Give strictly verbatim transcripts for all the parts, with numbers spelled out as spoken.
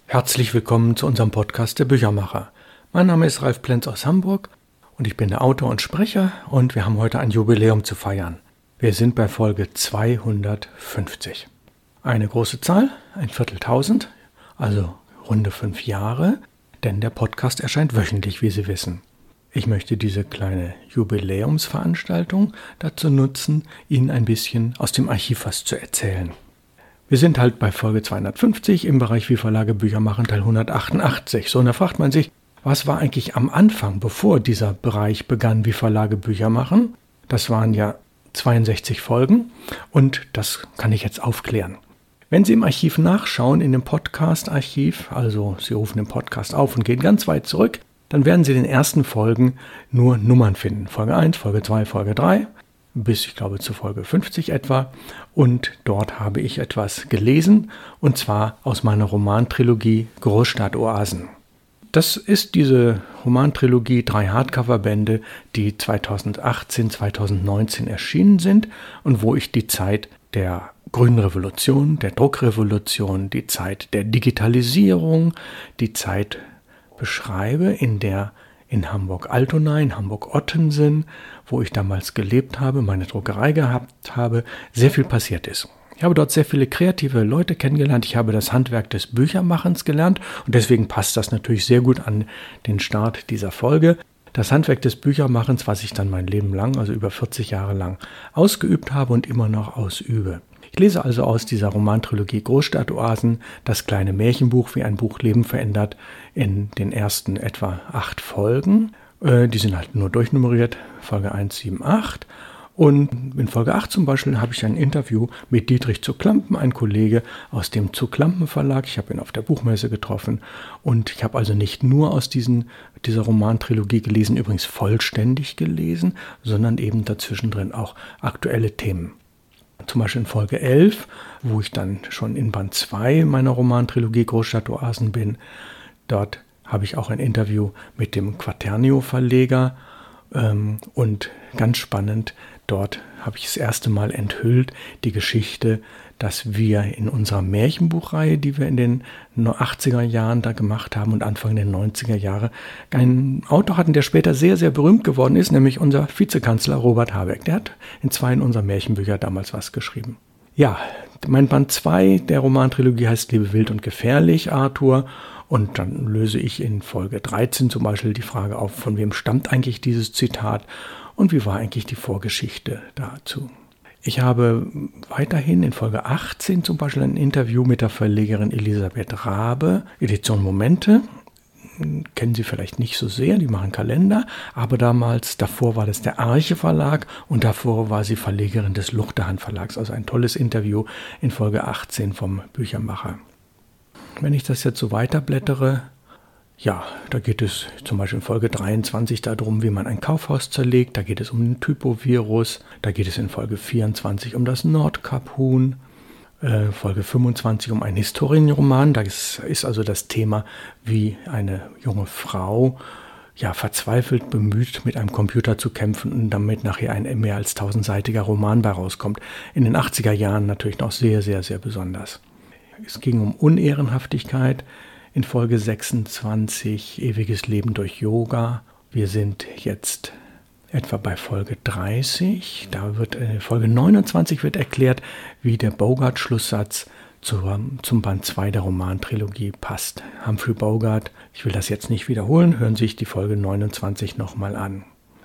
Herzlich willkommen zu unserem Podcast der Büchermacher. Mein Name ist Ralf Plenz aus Hamburg und ich bin der Autor und Sprecher und wir haben heute ein Jubiläum zu feiern. Wir sind bei Folge zweihundertfünfzig. Eine große Zahl, ein Vierteltausend, also runde fünf Jahre, denn der Podcast erscheint wöchentlich, wie Sie wissen. Ich möchte diese kleine Jubiläumsveranstaltung dazu nutzen, Ihnen ein bisschen aus dem Archiv was zu erzählen. Wir sind halt bei Folge zweihundertfünfzig im Bereich Wie Verlage Bücher machen, Teil hundertachtundachtzig. So, und da fragt man sich, was war eigentlich am Anfang, bevor dieser Bereich begann, Wie Verlage Bücher machen? Das waren ja zweiundsechzig Folgen und das kann ich jetzt aufklären. Wenn Sie im Archiv nachschauen, in dem Podcast-Archiv, also Sie rufen den Podcast auf und gehen ganz weit zurück, dann werden Sie in den ersten Folgen nur Nummern finden. Folge eins, Folge zwei, Folge drei, bis ich glaube zu Folge fünfzig etwa. Und dort habe ich etwas gelesen, und zwar aus meiner Romantrilogie Großstadtoasen. Das ist diese Romantrilogie, drei Hardcover-Bände, die zweitausendachtzehn, zweitausendneunzehn erschienen sind und wo ich die Zeit der Grünen Revolution, der Druckrevolution, die Zeit der Digitalisierung, die Zeit beschreibe, in der in Hamburg-Altona, in Hamburg-Ottensen, wo ich damals gelebt habe, meine Druckerei gehabt habe, sehr viel passiert ist. Ich habe dort sehr viele kreative Leute kennengelernt, ich habe das Handwerk des Büchermachens gelernt und deswegen passt das natürlich sehr gut an den Start dieser Folge. Das Handwerk des Büchermachens, was ich dann mein Leben lang, also über vierzig Jahre lang, ausgeübt habe und immer noch ausübe. Ich lese also aus dieser Romantrilogie Großstadtoasen das kleine Märchenbuch, wie ein Buch Leben verändert, in den ersten etwa acht Folgen. Äh, die sind halt nur durchnummeriert, Folge eins, sieben, acht. Und in Folge acht zum Beispiel habe ich ein Interview mit Dietrich zu Klampen, ein Kollege aus dem zu Klampen Verlag. Ich habe ihn auf der Buchmesse getroffen und ich habe also nicht nur aus diesen, dieser Romantrilogie gelesen, übrigens vollständig gelesen, sondern eben dazwischen drin auch aktuelle Themen. Zum Beispiel in Folge elf, wo ich dann schon in Band zwei meiner Romantrilogie Großstadtoasen bin. Dort habe ich auch ein Interview mit dem Quaternio-Verleger ähm, und ganz spannend, dort habe ich das erste Mal enthüllt die Geschichte, dass wir in unserer Märchenbuchreihe, die wir in den achtziger Jahren da gemacht haben und Anfang der neunziger Jahre, einen Autor hatten, der später sehr, sehr berühmt geworden ist, nämlich unser Vizekanzler Robert Habeck. Der hat in zwei unserer Märchenbücher damals was geschrieben. Ja, mein Band zwei der Romantrilogie heißt Liebe wild und gefährlich, Arthur. Und dann löse ich in Folge dreizehn zum Beispiel die Frage auf, von wem stammt eigentlich dieses Zitat und wie war eigentlich die Vorgeschichte dazu. Ich habe weiterhin in Folge achtzehn zum Beispiel ein Interview mit der Verlegerin Elisabeth Rabe, Edition Momente. Kennen Sie vielleicht nicht so sehr, die machen Kalender, aber damals, davor war das der Arche Verlag und davor war sie Verlegerin des Luchterhand Verlags. Also ein tolles Interview in Folge achtzehn vom Büchermacher. Wenn ich das jetzt so weiterblättere, ja, da geht es zum Beispiel in Folge dreiundzwanzig darum, wie man ein Kaufhaus zerlegt. Da geht es um den Typovirus. Da geht es in Folge vierundzwanzig um das Nordkap-Huhn. Äh, Folge fünfundzwanzig um einen Historienroman. Da ist, ist also das Thema, wie eine junge Frau ja verzweifelt bemüht, mit einem Computer zu kämpfen und damit nachher ein mehr als tausendseitiger Roman bei rauskommt. In den achtziger Jahren natürlich noch sehr, sehr, sehr besonders. Es ging um Unehrenhaftigkeit. In Folge sechsundzwanzig, Ewiges Leben durch Yoga. Wir sind jetzt etwa bei Folge dreißig. Da wird in Folge neunundzwanzig wird erklärt, wie der Bogart-Schlusssatz zur, zum Band zwei der Romantrilogie passt. Humphrey Bogart, ich will das jetzt nicht wiederholen, hören Sie sich die Folge neunundzwanzig nochmal an.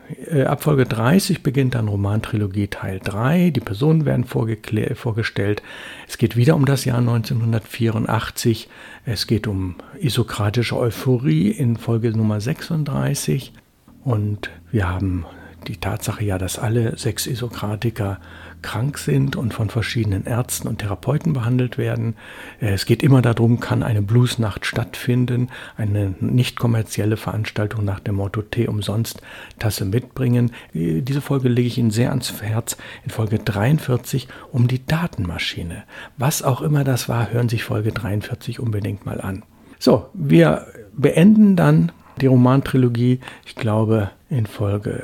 Ab Folge dreißig beginnt dann Romantrilogie Teil drei. Die Personen werden vorgestellt. Es geht wieder um das Jahr neunzehnhundertvierundachtzig. Es geht um isokratische Euphorie in Folge Nummer sechsunddreißig. Und wir haben die Tatsache ja, dass alle sechs Isokratiker krank sind und von verschiedenen Ärzten und Therapeuten behandelt werden. Es geht immer darum, kann eine Bluesnacht stattfinden, eine nicht kommerzielle Veranstaltung nach dem Motto Tee umsonst, Tasse mitbringen. Diese Folge lege ich Ihnen sehr ans Herz. In Folge dreiundvierzig um die Datenmaschine. Was auch immer das war, hören Sie sich Folge dreiundvierzig unbedingt mal an. So, wir beenden dann die Romantrilogie, ich glaube, in Folge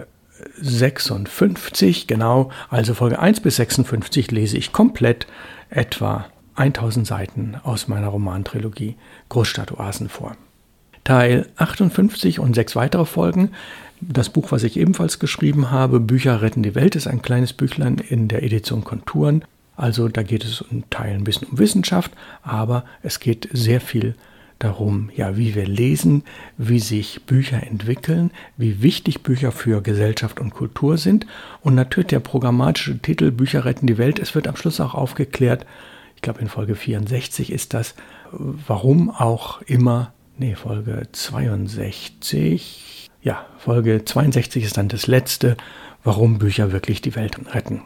sechsundfünfzig, genau, also Folge eins bis sechsundfünfzig lese ich komplett etwa tausend Seiten aus meiner Romantrilogie Großstadtoasen vor. Teil achtundfünfzig und sechs weitere Folgen. Das Buch, was ich ebenfalls geschrieben habe, Bücher retten die Welt, ist ein kleines Büchlein in der Edition Konturen. Also da geht es in Teilen ein bisschen um Wissenschaft, aber es geht sehr viel darum, ja, wie wir lesen, wie sich Bücher entwickeln, wie wichtig Bücher für Gesellschaft und Kultur sind. Und natürlich der programmatische Titel Bücher retten die Welt. Es wird am Schluss auch aufgeklärt, ich glaube in Folge vierundsechzig ist das, warum auch immer, nee, Folge zweiundsechzig, ja, Folge zweiundsechzig ist dann das letzte, warum Bücher wirklich die Welt retten.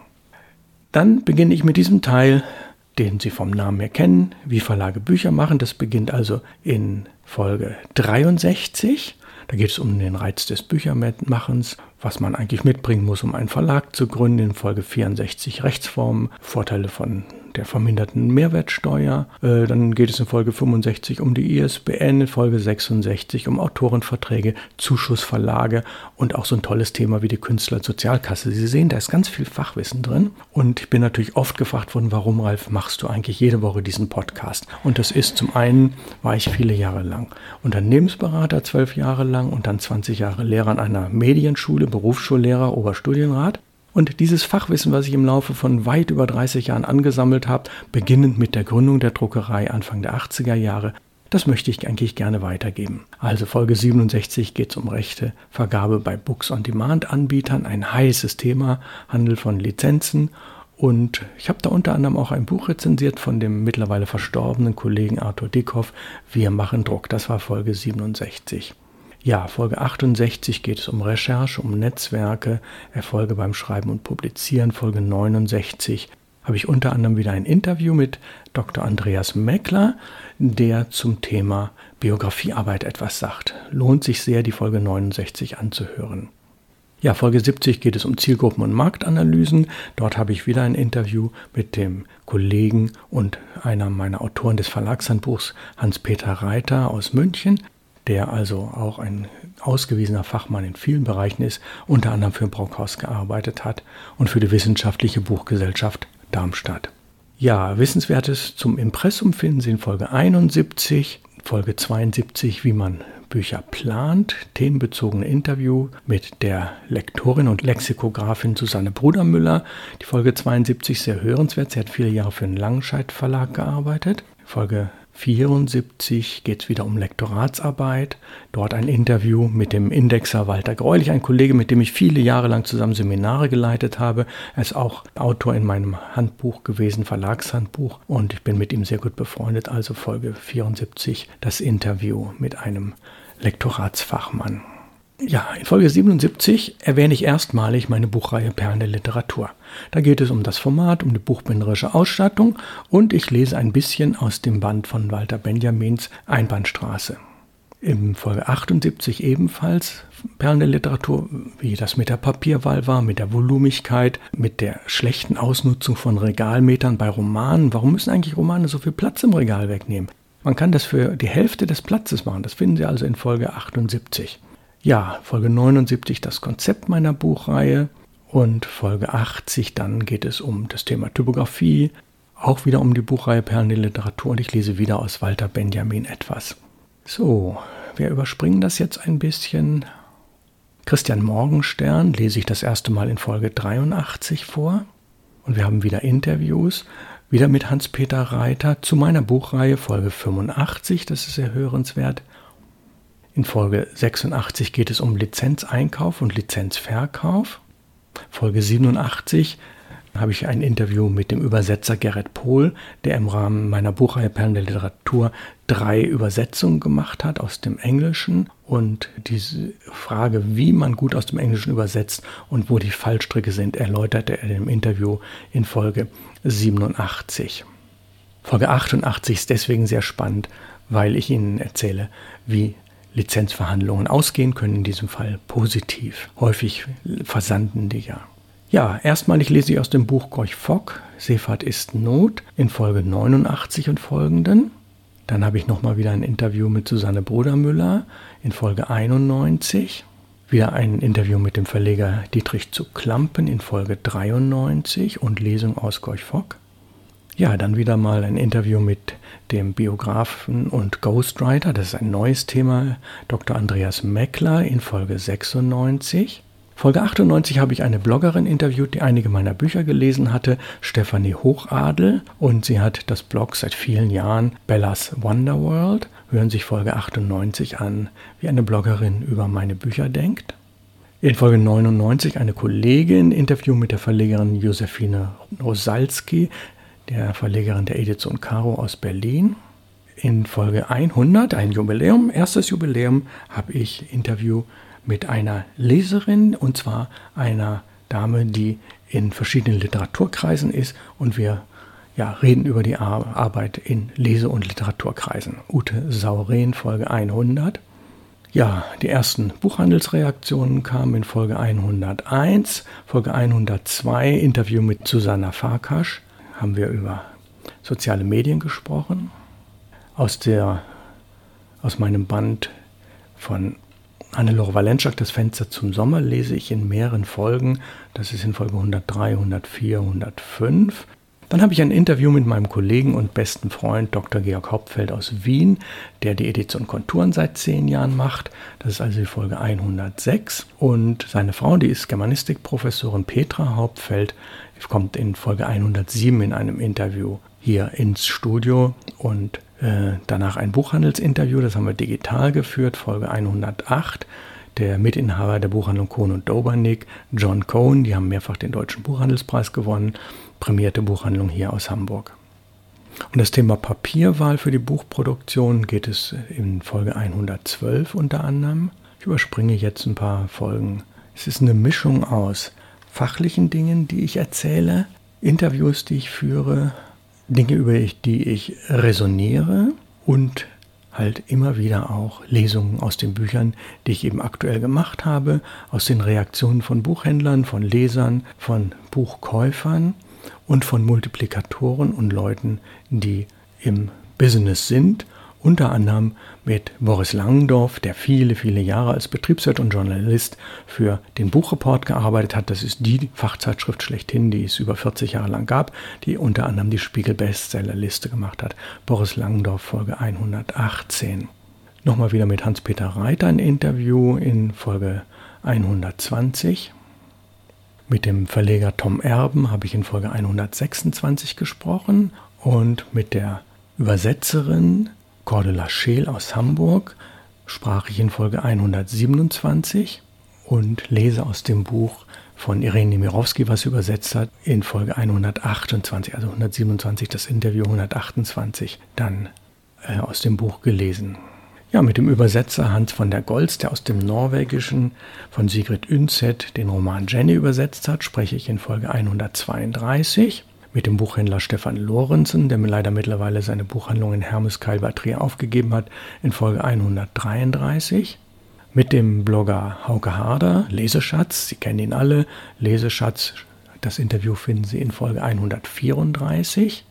Dann beginne ich mit diesem Teil, den Sie vom Namen her kennen, wie Verlage Bücher machen. Das beginnt also in Folge dreiundsechzig. Da geht es um den Reiz des Büchermachens, was man eigentlich mitbringen muss, um einen Verlag zu gründen. In Folge vierundsechzig Rechtsformen, Vorteile von der verminderten Mehrwertsteuer. Äh, dann geht es in Folge fünfundsechzig um die I S B N, in Folge sechsundsechzig um Autorenverträge, Zuschussverlage und auch so ein tolles Thema wie die Künstlersozialkasse. Sie sehen, da ist ganz viel Fachwissen drin. Und ich bin natürlich oft gefragt worden, warum, Ralf, machst du eigentlich jede Woche diesen Podcast? Und das ist zum einen, war ich viele Jahre lang Unternehmensberater, zwölf Jahre lang und dann zwanzig Jahre Lehrer an einer Medienschule, Berufsschullehrer, Oberstudienrat. Und dieses Fachwissen, was ich im Laufe von weit über dreißig Jahren angesammelt habe, beginnend mit der Gründung der Druckerei Anfang der achtziger Jahre, das möchte ich eigentlich gerne weitergeben. Also Folge siebenundsechzig geht es um Rechte, Vergabe bei Books-on-Demand-Anbietern, ein heißes Thema, Handel von Lizenzen. Und ich habe da unter anderem auch ein Buch rezensiert von dem mittlerweile verstorbenen Kollegen Arthur Dickhoff, Wir machen Druck. Das war Folge siebenundsechzig. Ja, Folge achtundsechzig geht es um Recherche, um Netzwerke, Erfolge beim Schreiben und Publizieren. Folge neunundsechzig habe ich unter anderem wieder ein Interview mit Doktor Andreas Meckler, der zum Thema Biografiearbeit etwas sagt. Lohnt sich sehr, die Folge neunundsechzig anzuhören. Ja, Folge siebzig geht es um Zielgruppen- und Marktanalysen. Dort habe ich wieder ein Interview mit dem Kollegen und einer meiner Autoren des Verlagshandbuchs, Hans-Peter Reiter aus München, der also auch ein ausgewiesener Fachmann in vielen Bereichen ist, unter anderem für Brockhaus gearbeitet hat und für die Wissenschaftliche Buchgesellschaft Darmstadt. Ja, Wissenswertes zum Impressum finden Sie in Folge einundsiebzig, Folge zweiundsiebzig, wie man Bücher plant, themenbezogene Interview mit der Lektorin und Lexikografin Susanne Brudermüller. Die Folge zweiundsiebzig sehr hörenswert, sie hat viele Jahre für den Langenscheidt Verlag gearbeitet. Folge vierundsiebzig geht es wieder um Lektoratsarbeit. Dort ein Interview mit dem Indexer Walter Greulich, ein Kollege, mit dem ich viele Jahre lang zusammen Seminare geleitet habe. Er ist auch Autor in meinem Handbuch gewesen, Verlagshandbuch, und ich bin mit ihm sehr gut befreundet. Also Folge vierundsiebzig, das Interview mit einem Lektoratsfachmann. Ja, in Folge siebenundsiebzig erwähne ich erstmalig meine Buchreihe Perlen der Literatur. Da geht es um das Format, um die buchbinderische Ausstattung und ich lese ein bisschen aus dem Band von Walter Benjamins Einbahnstraße. In Folge achtundsiebzig ebenfalls Perlen der Literatur, wie das mit der Papierwahl war, mit der Volumigkeit, mit der schlechten Ausnutzung von Regalmetern bei Romanen. Warum müssen eigentlich Romane so viel Platz im Regal wegnehmen? Man kann das für die Hälfte des Platzes machen. Das finden Sie also in Folge achtundsiebzig. Ja, Folge neunundsiebzig das Konzept meiner Buchreihe und Folge achtzig, dann geht es um das Thema Typografie, auch wieder um die Buchreihe Perlen der Literatur und ich lese wieder aus Walter Benjamin etwas. So, wir überspringen das jetzt ein bisschen. Christian Morgenstern lese ich das erste Mal in Folge dreiundachtzig vor und wir haben wieder Interviews, wieder mit Hans-Peter Reiter zu meiner Buchreihe Folge fünfundachtzig, das ist sehr hörenswert. In Folge sechsundachtzig geht es um Lizenzeinkauf und Lizenzverkauf. Folge siebenundachtzig habe ich ein Interview mit dem Übersetzer Gerrit Pohl, der im Rahmen meiner Buchreihe Perlen der Literatur drei Übersetzungen gemacht hat aus dem Englischen. Und diese Frage, wie man gut aus dem Englischen übersetzt und wo die Fallstricke sind, erläuterte er im Interview in Folge siebenundachtzig. Folge achtundachtzig ist deswegen sehr spannend, weil ich Ihnen erzähle, wie Lizenzverhandlungen ausgehen können, in diesem Fall positiv. Häufig versanden die ja. Ja, erstmalig lese ich aus dem Buch Gorch Fock, Seefahrt ist Not, in Folge neunundachtzig und folgenden. Dann habe ich nochmal wieder ein Interview mit Susanne Brudermüller in Folge einundneunzig. Wieder ein Interview mit dem Verleger Dietrich zu Klampen in Folge dreiundneunzig und Lesung aus Gorch Fock. Ja, dann wieder mal ein Interview mit dem Biografen und Ghostwriter. Das ist ein neues Thema, Doktor Andreas Meckler in Folge sechsundneunzig. Folge achtundneunzig habe ich eine Bloggerin interviewt, die einige meiner Bücher gelesen hatte, Stefanie Hochadel. Und sie hat das Blog seit vielen Jahren Bellas Wonderworld. Hören sich Folge achtundneunzig an, wie eine Bloggerin über meine Bücher denkt. In Folge neunundneunzig eine Kollegin, Interview mit der Verlegerin Josephine Rosalski, der Verlegerin der Edition Caro aus Berlin. In Folge hundert, ein Jubiläum, erstes Jubiläum, habe ich Interview mit einer Leserin, und zwar einer Dame, die in verschiedenen Literaturkreisen ist, und wir ja, reden über die Ar- Arbeit in Lese- und Literaturkreisen. Ute Sauren, Folge hundert. Ja, die ersten Buchhandelsreaktionen kamen in Folge hunderteins, Folge hundertzwei, Interview mit Susanna Farkasch, haben wir über soziale Medien gesprochen. Aus, der, aus meinem Band von Hannelore Walentschak, Das Fenster zum Sommer, lese ich in mehreren Folgen. Das ist in Folge hundertdrei, hundertvier, hundertfünf. Dann habe ich ein Interview mit meinem Kollegen und besten Freund Doktor Georg Hauptfeld aus Wien, der die Edition Konturen seit zehn Jahren macht. Das ist also die Folge hundertsechs. Und seine Frau, die ist Germanistikprofessorin Petra Hauptfeld, kommt in Folge hundertsieben in einem Interview hier ins Studio. Und äh, danach ein Buchhandelsinterview, das haben wir digital geführt, Folge hundertacht. Der Mitinhaber der Buchhandlung Kohn und Dobernick, John Cohn, die haben mehrfach den Deutschen Buchhandelspreis gewonnen, prämierte Buchhandlung hier aus Hamburg. Um das Thema Papierwahl für die Buchproduktion geht es in Folge hundertzwölf unter anderem. Ich überspringe jetzt ein paar Folgen. Es ist eine Mischung aus fachlichen Dingen, die ich erzähle, Interviews, die ich führe, Dinge, über die ich resoniere und halt immer wieder auch Lesungen aus den Büchern, die ich eben aktuell gemacht habe, aus den Reaktionen von Buchhändlern, von Lesern, von Buchkäufern und von Multiplikatoren und Leuten, die im Business sind, unter anderem mit Boris Langendorf, der viele, viele Jahre als Betriebswirt und Journalist für den Buchreport gearbeitet hat. Das ist die Fachzeitschrift schlechthin, die es über vierzig Jahre lang gab, die unter anderem die Spiegel-Bestsellerliste gemacht hat. Boris Langendorf, Folge hundertachtzehn. Nochmal wieder mit Hans-Peter Reiter ein Interview in Folge hundertzwanzig. Mit dem Verleger Tom Erben habe ich in Folge hundertsechsundzwanzig gesprochen und mit der Übersetzerin Cordula Scheel aus Hamburg sprach ich in Folge hundertsiebenundzwanzig und lese aus dem Buch von Irene Nemirovsky, was sie übersetzt hat, in Folge hundertachtundzwanzig, also hundertsiebenundzwanzig, das Interview, hundertachtundzwanzig, dann äh, aus dem Buch gelesen. Ja, mit dem Übersetzer Hans von der Goltz, der aus dem Norwegischen von Sigrid Undset den Roman Jenny übersetzt hat, spreche ich in Folge hundertzweiunddreißig. Mit dem Buchhändler Stefan Lorenzen, der mir leider mittlerweile seine Buchhandlung in Hermeskeil bei Trier aufgegeben hat, in Folge hundertdreiunddreißig. Mit dem Blogger Hauke Harder, Leseschatz, Sie kennen ihn alle, Leseschatz, das Interview finden Sie in Folge hundertvierunddreißig.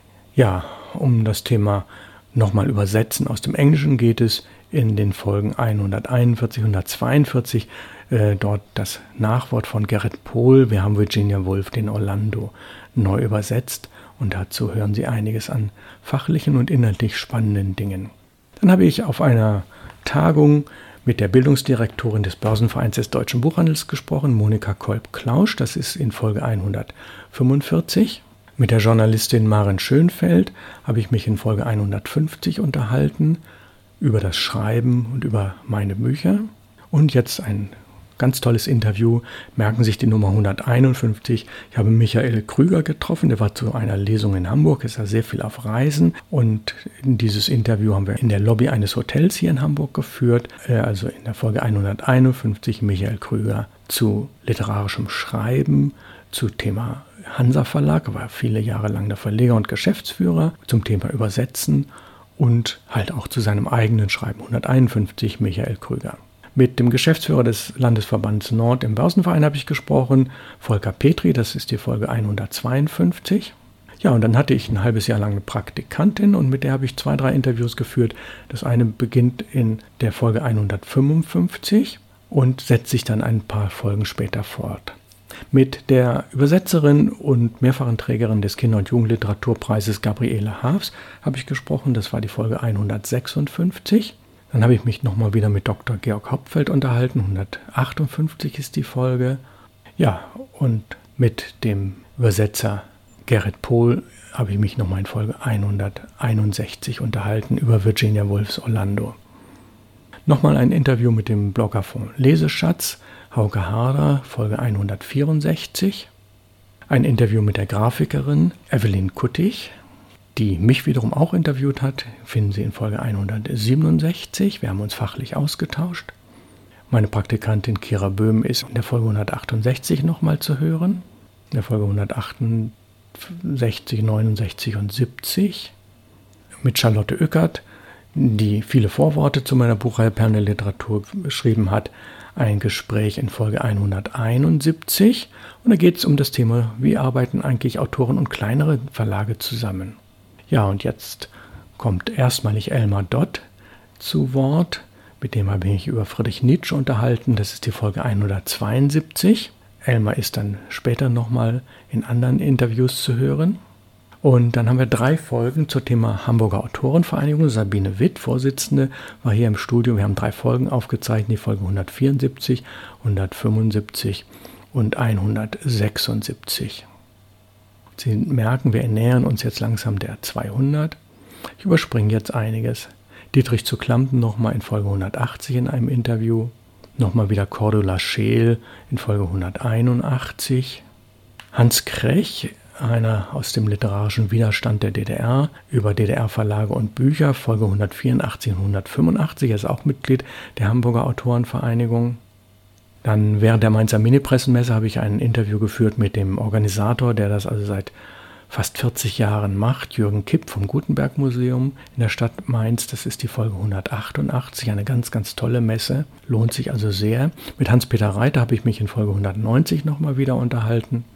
Ja, um das Thema nochmal übersetzen aus dem Englischen geht es in den Folgen hunderteinundvierzig, hundertzweiundvierzig, äh, dort das Nachwort von Gerrit Pohl. Wir haben Virginia Woolf, den Orlando, neu übersetzt und dazu hören Sie einiges an fachlichen und inhaltlich spannenden Dingen. Dann habe ich auf einer Tagung mit der Bildungsdirektorin des Börsenvereins des Deutschen Buchhandels gesprochen, Monika Kolb-Klausch, das ist in Folge hundertfünfundvierzig. Mit der Journalistin Maren Schönfeld habe ich mich in Folge hundertfünfzig unterhalten über das Schreiben und über meine Bücher. Und jetzt ein ganz tolles Interview, merken sich die Nummer hunderteinundfünfzig. Ich habe Michael Krüger getroffen, der war zu einer Lesung in Hamburg, ist ja sehr viel auf Reisen. Und dieses Interview haben wir in der Lobby eines Hotels hier in Hamburg geführt. Also in der Folge hunderteinundfünfzig Michael Krüger zu literarischem Schreiben, zu Thema Hansa Verlag, war viele Jahre lang der Verleger und Geschäftsführer, zum Thema Übersetzen und halt auch zu seinem eigenen Schreiben. hunderteinundfünfzig Michael Krüger. Mit dem Geschäftsführer des Landesverbands Nord im Börsenverein habe ich gesprochen, Volker Petri, das ist die Folge hundertzweiundfünfzig. Ja, und dann hatte ich ein halbes Jahr lang eine Praktikantin und mit der habe ich zwei, drei Interviews geführt. Das eine beginnt in der Folge hundertfünfundfünfzig und setzt sich dann ein paar Folgen später fort. Mit der Übersetzerin und mehrfachen Trägerin des Kinder- und Jugendliteraturpreises Gabriele Haafs habe ich gesprochen. Das war die Folge hundertsechsundfünfzig. Dann habe ich mich nochmal wieder mit Doktor Georg Hauptfeld unterhalten. hundertachtundfünfzig ist die Folge. Ja, und mit dem Übersetzer Gerrit Pohl habe ich mich nochmal in Folge hunderteinundsechzig unterhalten über Virginia Woolfs Orlando. Nochmal ein Interview mit dem Blogger vom Leseschatz, Hauke Harder, Folge hundertvierundsechzig. Ein Interview mit der Grafikerin Evelyn Kuttig, die mich wiederum auch interviewt hat, finden Sie in Folge hundertsiebenundsechzig. Wir haben uns fachlich ausgetauscht. Meine Praktikantin Kira Böhm ist in der Folge hundertachtundsechzig nochmal zu hören. In der Folge hundertachtundsechzig, neunundsechzig und siebzig. Mit Charlotte Ueckert, die viele Vorworte zu meiner Buchreihe Perlen der Literatur geschrieben hat, ein Gespräch in Folge hunderteinundsiebzig. Und da geht es um das Thema, wie arbeiten eigentlich Autoren und kleinere Verlage zusammen. Ja, und jetzt kommt erstmalig Elmar Dodd zu Wort. Mit dem habe ich mich über Friedrich Nietzsche unterhalten. Das ist die Folge hundertzweiundsiebzig. Elmar ist dann später nochmal in anderen Interviews zu hören. Und dann haben wir drei Folgen zum Thema Hamburger Autorenvereinigung. Sabine Witt, Vorsitzende, war hier im Studio. Wir haben drei Folgen aufgezeichnet, die Folge hundertvierundsiebzig, hundertfünfundsiebzig und hundertsechsundsiebzig. Sie merken, wir nähern uns jetzt langsam der zweihundert. Ich überspringe jetzt einiges. Dietrich zu Klampen nochmal in Folge hundertachtzig in einem Interview. Nochmal wieder Cordula Scheel in Folge hunderteinundachtzig. Hans Krech, einer aus dem literarischen Widerstand der D D R, über D D R-Verlage und Bücher, Folge hundertvierundachtzig und hundertfünfundachtzig. Er ist auch Mitglied der Hamburger Autorenvereinigung. Dann während der Mainzer Mini-Pressenmesse habe ich ein Interview geführt mit dem Organisator, der das also seit fast vierzig Jahren macht, Jürgen Kipp vom Gutenberg-Museum in der Stadt Mainz. Das ist die Folge hundertachtundachtzig, eine ganz, ganz tolle Messe, lohnt sich also sehr. Mit Hans-Peter Reiter habe ich mich in Folge hundertneunzig nochmal wieder unterhalten.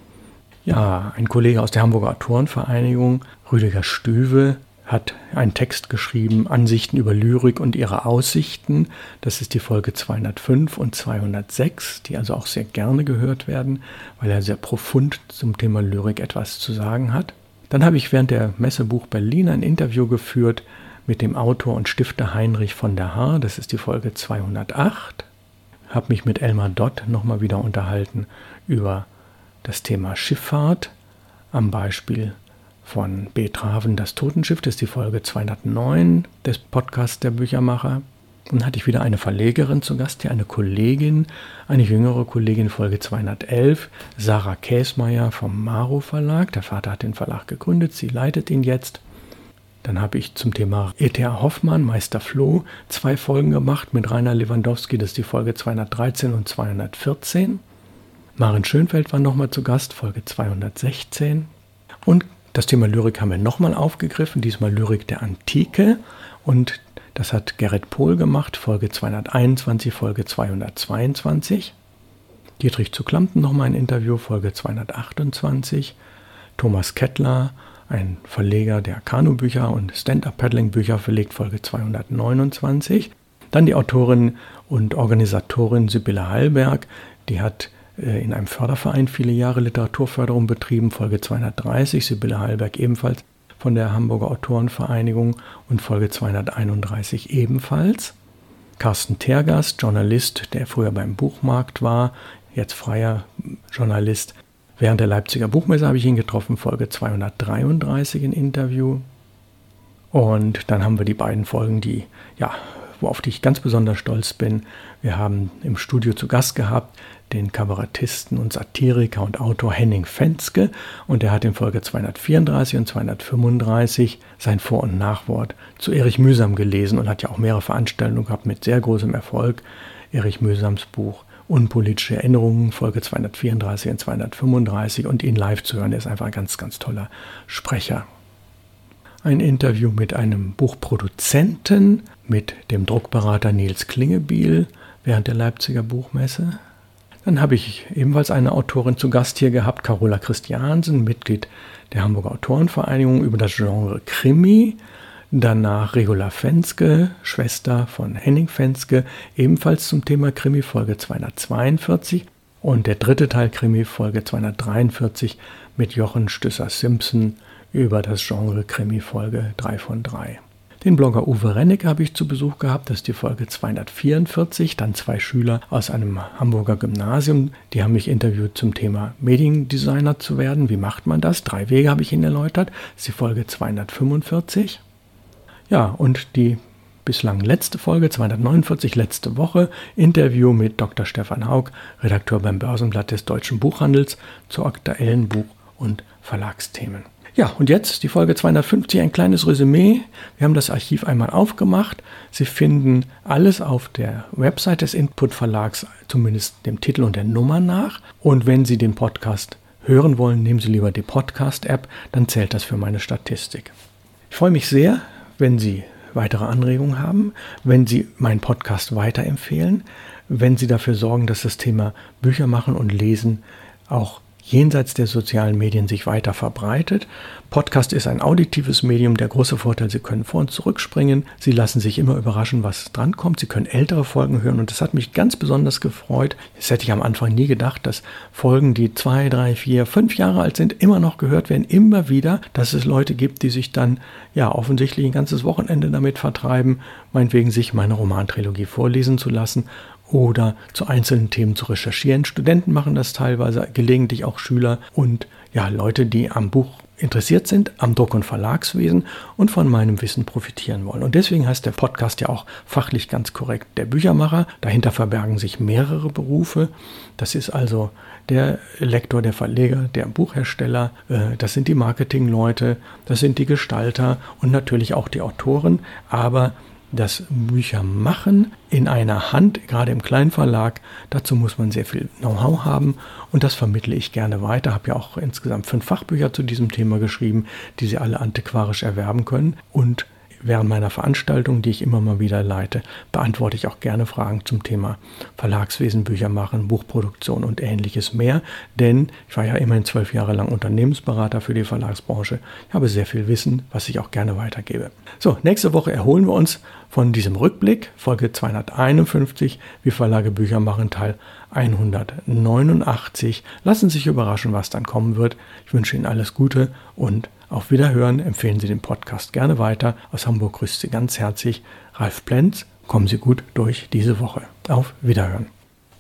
Ja, ein Kollege aus der Hamburger Autorenvereinigung, Rüdiger Stüwe, hat einen Text geschrieben, Ansichten über Lyrik und ihre Aussichten. Das ist die Folge zweihundertfünf und zweihundertsechs, die also auch sehr gerne gehört werden, weil er sehr profund zum Thema Lyrik etwas zu sagen hat. Dann habe ich während der Messe Buch Berlin ein Interview geführt mit dem Autor und Stifter Heinrich von der Haar. Das ist die Folge zweihundertacht. Habe mich mit Elmar Dodd nochmal wieder unterhalten über das Thema Schifffahrt am Beispiel von B. Traven, das Totenschiff, das ist die Folge zweihundertneun des Podcasts der Büchermacher. Und dann hatte ich wieder eine Verlegerin zu Gast, hier eine Kollegin, eine jüngere Kollegin, Folge zweihundertelf, Sarah Käsmeier vom Maro Verlag. Der Vater hat den Verlag gegründet, sie leitet ihn jetzt. Dann habe ich zum Thema E T A Hoffmann, Meister Floh, zwei Folgen gemacht mit Rainer Lewandowski, das ist die Folge zweihundertdreizehn und zweihundertvierzehn. Maren Schönfeld war nochmal zu Gast, Folge zweihundertsechzehn. Und das Thema Lyrik haben wir nochmal aufgegriffen, diesmal Lyrik der Antike. Und das hat Gerrit Pohl gemacht, Folge zweihunderteinundzwanzig, Folge zweihundertzweiundzwanzig. Dietrich zu Klampen nochmal ein Interview, Folge zweihundertachtundzwanzig. Thomas Kettler, ein Verleger der Kanubücher und Stand-Up-Paddling-Bücher, verlegt, Folge zweihundertneunundzwanzig. Dann die Autorin und Organisatorin Sibylle Hallberg, die hat in einem Förderverein viele Jahre Literaturförderung betrieben, Folge zweihundertdreißig, Sibylle Hallberg ebenfalls von der Hamburger Autorenvereinigung und Folge zweihunderteinunddreißig ebenfalls. Carsten Tergast, Journalist, der früher beim Buchmarkt war, jetzt freier Journalist. Während der Leipziger Buchmesse habe ich ihn getroffen, Folge zweihundertdreiunddreißig in Interview. Und dann haben wir die beiden Folgen, die, ja, auf die ich ganz besonders stolz bin. Wir haben im Studio zu Gast gehabt den Kabarettisten und Satiriker und Autor Henning Fenske, und er hat in Folge zweihundertvierunddreißig und zweihundertfünfunddreißig sein Vor- und Nachwort zu Erich Mühsam gelesen und hat ja auch mehrere Veranstaltungen gehabt mit sehr großem Erfolg. Erich Mühsams Buch Unpolitische Erinnerungen, Folge zweihundertvierunddreißig und zweihundertfünfunddreißig, und ihn live zu hören, der ist einfach ein ganz, ganz toller Sprecher. Ein Interview mit einem Buchproduzenten, mit dem Druckberater Nils Klingebiel während der Leipziger Buchmesse. Dann habe ich ebenfalls eine Autorin zu Gast hier gehabt, Carola Christiansen, Mitglied der Hamburger Autorenvereinigung, über das Genre Krimi. Danach Regula Fenske, Schwester von Henning Fenske, ebenfalls zum Thema Krimi, Folge zweihundertzweiundvierzig. Und der dritte Teil Krimi, Folge zweihundertdreiundvierzig mit Jochen Stüsser-Simpson über das Genre Krimi, Folge drei von drei. Den Blogger Uwe Rennig habe ich zu Besuch gehabt, das ist die Folge zweihundertvierundvierzig, dann zwei Schüler aus einem Hamburger Gymnasium, die haben mich interviewt zum Thema Mediendesigner zu werden. Wie macht man das? Drei Wege habe ich Ihnen erläutert, das ist die Folge zweihundertfünfundvierzig. Ja, und die bislang letzte Folge, zweihundertneunundvierzig, letzte Woche, Interview mit Doktor Stefan Haug, Redakteur beim Börsenblatt des Deutschen Buchhandels, zu aktuellen Buch- und Verlagsthemen. Ja, und jetzt die Folge zweihundertfünfzig, ein kleines Resümee. Wir haben das Archiv einmal aufgemacht. Sie finden alles auf der Website des Input Verlags, zumindest dem Titel und der Nummer nach. Und wenn Sie den Podcast hören wollen, nehmen Sie lieber die Podcast-App, dann zählt das für meine Statistik. Ich freue mich sehr, wenn Sie weitere Anregungen haben, wenn Sie meinen Podcast weiterempfehlen, wenn Sie dafür sorgen, dass das Thema Bücher machen und Lesen auch jenseits der sozialen Medien sich weiter verbreitet. Podcast ist ein auditives Medium. Der große Vorteil, Sie können vor- und zurückspringen. Sie lassen sich immer überraschen, was drankommt. Sie können ältere Folgen hören und das hat mich ganz besonders gefreut. Das hätte ich am Anfang nie gedacht, dass Folgen, die zwei, drei, vier, fünf Jahre alt sind, immer noch gehört werden. Immer wieder, dass es Leute gibt, die sich dann ja offensichtlich ein ganzes Wochenende damit vertreiben, meinetwegen sich meine Romantrilogie vorlesen zu lassen oder zu einzelnen Themen zu recherchieren. Studenten machen das teilweise, gelegentlich auch Schüler und ja, Leute, die am Buch interessiert sind, am Druck- und Verlagswesen und von meinem Wissen profitieren wollen. Und deswegen heißt der Podcast ja auch fachlich ganz korrekt der Büchermacher. Dahinter verbergen sich mehrere Berufe. Das ist also der Lektor, der Verleger, der Buchhersteller, äh, das sind die Marketingleute, das sind die Gestalter und natürlich auch die Autoren, aber das Büchermachen in einer Hand, gerade im Kleinverlag, dazu muss man sehr viel Know-how haben und das vermittle ich gerne weiter. Habe ja auch insgesamt fünf Fachbücher zu diesem Thema geschrieben, die Sie alle antiquarisch erwerben können. Und während meiner Veranstaltung, die ich immer mal wieder leite, beantworte ich auch gerne Fragen zum Thema Verlagswesen, Büchermachen, Buchproduktion und ähnliches mehr. Denn ich war ja immerhin zwölf Jahre lang Unternehmensberater für die Verlagsbranche. Ich habe sehr viel Wissen, was ich auch gerne weitergebe. So, nächste Woche erholen wir uns von diesem Rückblick, Folge zweihunderteinundfünfzig, wie Verlage Bücher machen, Teil hundertneunundachtzig. Lassen Sie sich überraschen, was dann kommen wird. Ich wünsche Ihnen alles Gute und auf Wiederhören. Empfehlen Sie den Podcast gerne weiter. Aus Hamburg grüßt Sie ganz herzlich Ralf Plenz. Kommen Sie gut durch diese Woche. Auf Wiederhören.